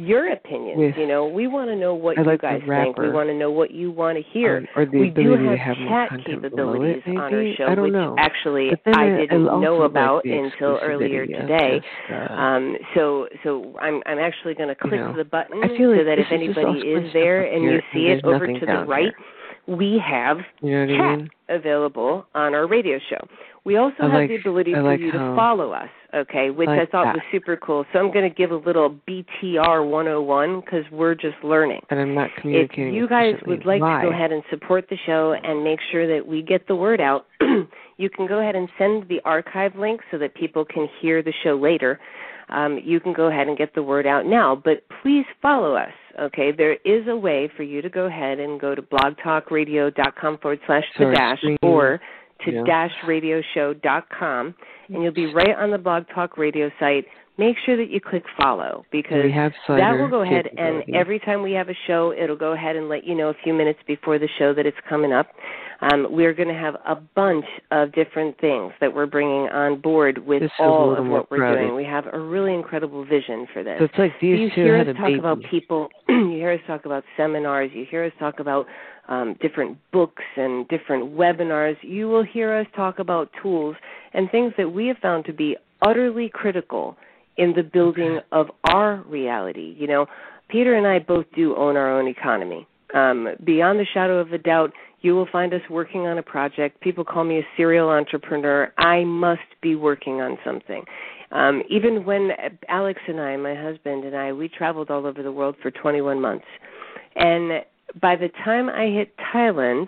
your opinions. You know, we want to know what you guys think. We want to know what you want to hear. Or the we do ability have to have chat capabilities on our show, I don't which know. actually I didn't know about until earlier today. So I'm actually going to click the button so that if anybody is there and you see it over to the right, we have chat available on our radio show. We also have the ability for you to follow us, okay, which I thought was super cool. So I'm going to give a little BTR 101 because we're just learning. And I'm not communicating. If you guys would like to go ahead and support the show and make sure that we get the word out, you can go ahead and send the archive link so that people can hear the show later. You can go ahead and get the word out now, but please follow us, okay? There is a way for you to go ahead and go to blogtalkradio.com/the-dash or to dashradioshow.com, and you'll be right on the Blog Talk Radio site. Make sure that you click follow because that will go ahead and every time we have a show, it'll go ahead and let you know a few minutes before the show that it's coming up. We're going to have a bunch of different things that we're bringing on board with all of what we're doing. We have a really incredible vision for this. So it's like you hear us talk about people. You hear us talk about seminars. You hear us talk about different books and different webinars. You will hear us talk about tools and things that we have found to be utterly critical in the building of our reality. You know, Peter and I both do own our own economy. Beyond the shadow of a doubt, you will find us working on a project. People call me a serial entrepreneur. I must be working on something. Even when Alex and I, my husband and I, we traveled all over the world for 21 months. And by the time I hit Thailand,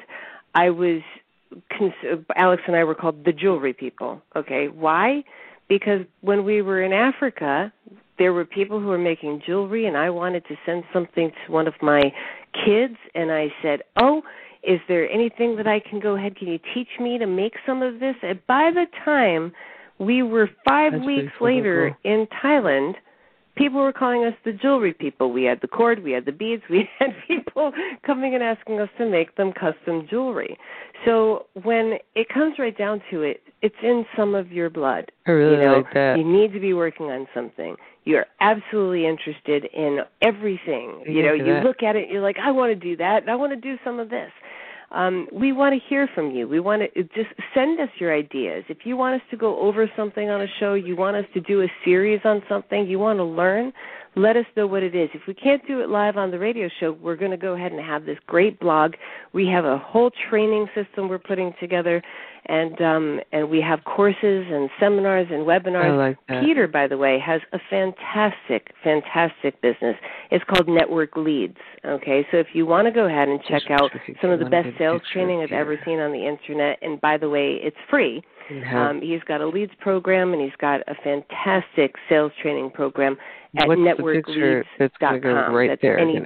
Alex and I were called the jewelry people. Okay, why? Because when we were in Africa, there were people who were making jewelry, and I wanted to send something to one of my kids, and I said, is there anything that I can go ahead? Can you teach me to make some of this? And by the time we were 5 weeks later in Thailand, people were calling us the jewelry people. We had the cord, we had the beads, we had people coming and asking us to make them custom jewelry. So when it comes right down to it, it's in some of your blood. I really like that. You need to be working on something. You're absolutely interested in everything. You look at it, you're like, I want to do that, and I want to do some of this. We want to hear from you. We want to just send us your ideas. If you want us to go over something on a show, you want us to do a series on something, you want to learn, let us know what it is. If we can't do it live on the radio show, we're going to go ahead and have this great blog. We have a whole training system we're putting together, and we have courses and seminars and webinars. I like that. Peter, by the way, has a fantastic business. It's called Network Leads. Okay, so if you want to go ahead and check out some of the best sales training I've ever seen on the internet, and by the way, it's free. He's got a leads program, and he's got a fantastic sales training program at networkleads.com. That's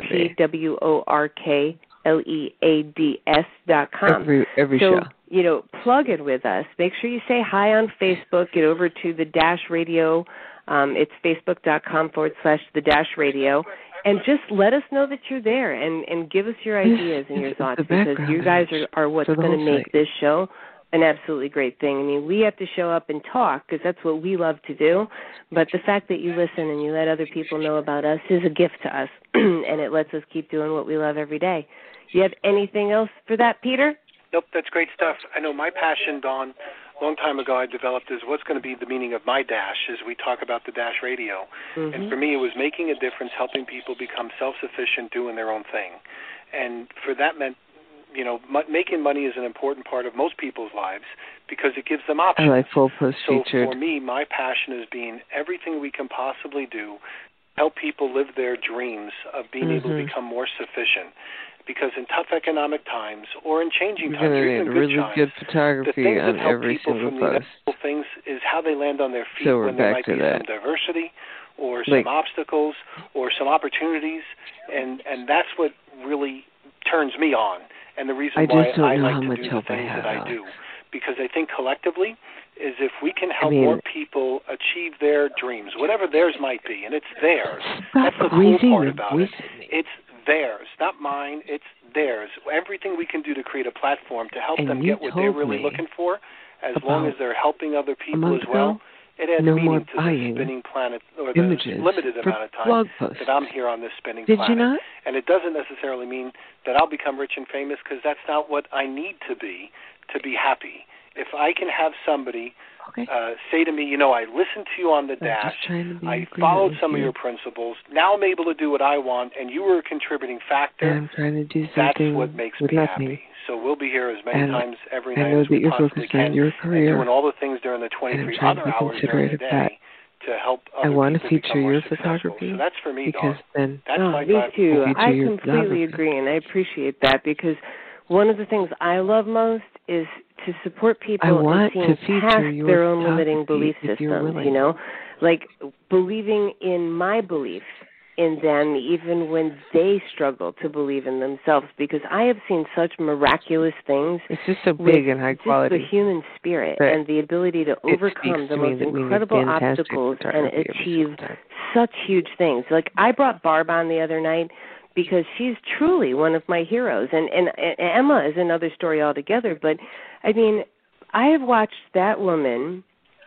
NetworkLeads.com. Every show. Plug in with us. Make sure you say hi on Facebook. Get over to the Dash Radio. It's facebook.com/the-Dash Radio. And just let us know that you're there and give us your ideas and your thoughts because you guys are what's going to make this show an absolutely great thing. I mean, we have to show up and talk because that's what we love to do. But the fact that you listen and you let other people know about us is a gift to us, and it lets us keep doing what we love every day. Do you have anything else for that, Peter? Nope, that's great stuff. I know my passion, Dawn, a long time ago I developed is what's going to be the meaning of my dash as we talk about the Dash Radio. Mm-hmm. And for me, it was making a difference, helping people become self-sufficient, doing their own thing. And for that meant, making money is an important part of most people's lives because it gives them options. I like full post featured. So for me, my passion is being everything we can possibly do, help people live their dreams of being able to become more sufficient. Because in tough economic times or in changing times, or even good times, good photography the things that on help every people single from post. the things is how they land on their feet so when there might be some diversity or some obstacles or some opportunities, and that's what really turns me on, and the reason why I like to do the things that I do. Because I think collectively is if we can help more people achieve their dreams, whatever theirs might be, and it's theirs. That's the cool part about it. It's theirs, not mine. It's theirs. Everything we can do to create a platform to help them get what they're really looking for, as long as they're helping other people as well, It adds no meaning more to the buying spinning planet, or the images limited for amount of time blog posts. that I'm here on this spinning Did planet. you not? And it doesn't necessarily mean that I'll become rich and famous, because that's not what I need to be happy. If I can have somebody say to me, you know, I listened to you on the dash, I followed some of your principles, now I'm able to do what I want, and you were a contributing factor, and I'm trying to do that's something what makes with me nothing. happy. So we'll be here as many times every I night know as that we you're possibly focused on can, your and career, doing all the things during the and I'm 23 trying to other be hours during the considerate of that. day to help other I want to people feature become more your successful. photography, So that's for me, because Dawn. then That's my me drive. too. Feature I your completely photography. agree, and I appreciate that, because one of the things I love most is to support I people in want seeing to feature past your their own limiting photography belief if you're systems, willing. you know, like believing in my belief in them even when they struggle to believe in themselves, because I have seen such miraculous things. It's just so with big and high just quality. the human spirit But and the ability to overcome speaks the to me most that we need incredible fantastic obstacles and photography every achieve single time. such huge things. Like, I brought Barb on the other night because she's truly one of my heroes, and Emma is another story altogether. But I mean, I have watched that woman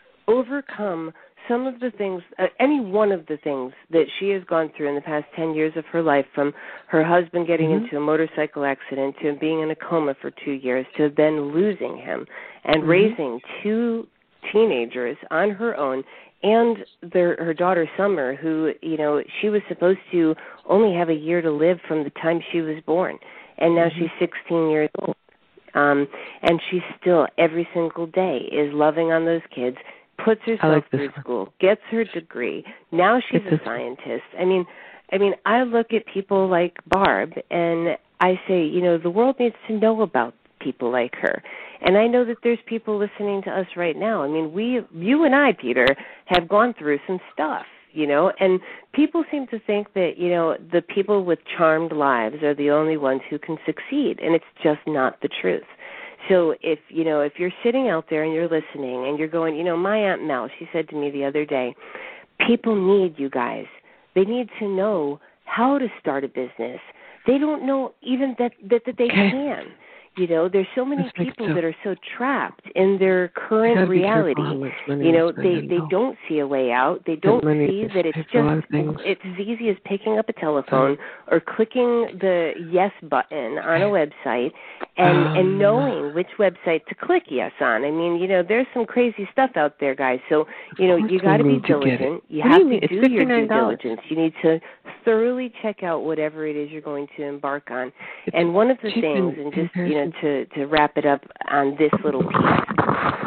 overcome some of the things, any one of the things that she has gone through in the past 10 years of her life, from her husband getting into a motorcycle accident to being in a coma for 2 years to then losing him and raising 2 teenagers on her own, and her daughter Summer, who, you know, she was supposed to only have a year to live from the time she was born, and now she's 16 years old. And she still, every single day, is loving on those kids, puts herself through school, gets her degree. Now she's a scientist. I mean, I look at people like Barb, and I say, you know, the world needs to know about people like her. And I know that there's people listening to us right now. I mean, you and I, Peter, have gone through some stuff, you know, and people seem to think that, you know, the people with charmed lives are the only ones who can succeed, and it's just not the truth. So if you're sitting out there and you're listening and you're going, you know, my Aunt Mel, she said to me the other day, people need you guys. They need to know how to start a business. They don't know even that they can. You know, there's so many people that are so trapped in their current reality. You know, they don't see a way out. They don't see that it's as easy as picking up a telephone or clicking the yes button on a website and knowing which website to click yes on. I mean, you know, there's some crazy stuff out there, guys. So, you know, you got to be diligent. You have to do your due diligence. You need to thoroughly check out whatever it is you're going to embark on. And one of the things, and just, you know, to wrap it up on this little piece,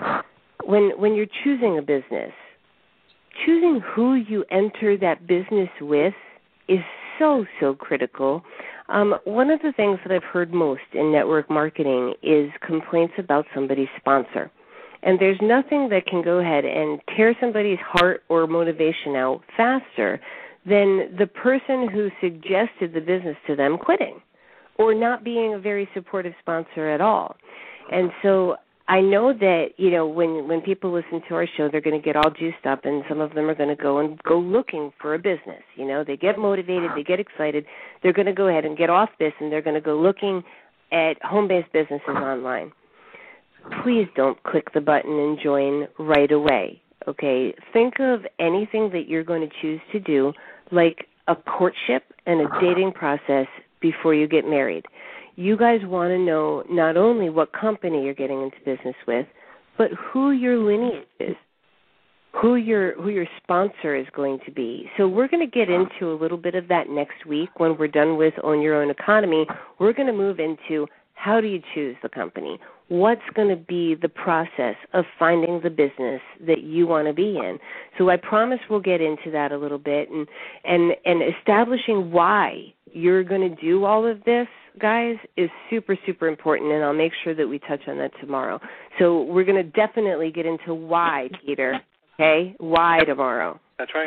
when you're choosing a business, choosing who you enter that business with is so critical. One of the things that I've heard most in network marketing is complaints about somebody's sponsor. And there's nothing that can go ahead and tear somebody's heart or motivation out faster than the person who suggested the business to them quitting or not being a very supportive sponsor at all. And so I know that, you know, when people listen to our show, they're going to get all juiced up, and some of them are going to go looking for a business. You know, they get motivated, they get excited. They're going to go ahead and get off this, and they're going to go looking at home-based businesses online. Please don't click the button and join right away, okay? Think of anything that you're going to choose to do like a courtship and a dating process before you get married. You guys want to know not only what company you're getting into business with, but who your lineage is, who your sponsor is going to be. So we're going to get into a little bit of that next week when we're done with Own Your Own Economy. We're going to move into how do you choose the company? What's going to be the process of finding the business that you want to be in? So I promise we'll get into that a little bit and establishing why you're going to do all of this, guys, is super important, and I'll make sure that we touch on that tomorrow. So we're going to definitely get into why, Peter, okay? Why tomorrow. That's right.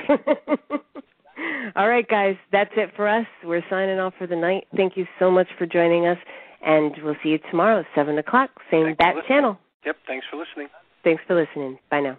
All right, guys, that's it for us. We're signing off for the night. Thank you so much for joining us, and we'll see you tomorrow at 7 o'clock, same bat channel. Yep, thanks for listening. Thanks for listening. Bye now.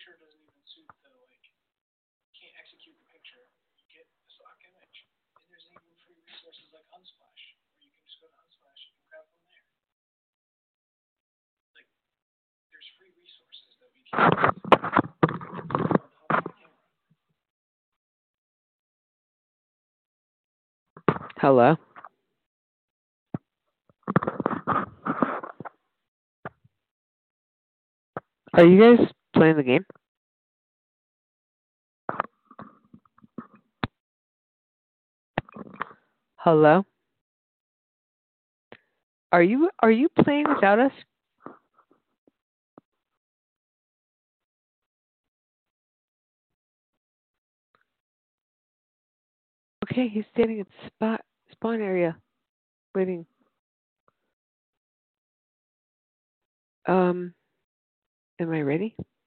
Hello? Are you guys playing the game? Hello? Are you playing without us? Okay, he's standing at the spawn area, waiting. Am I ready?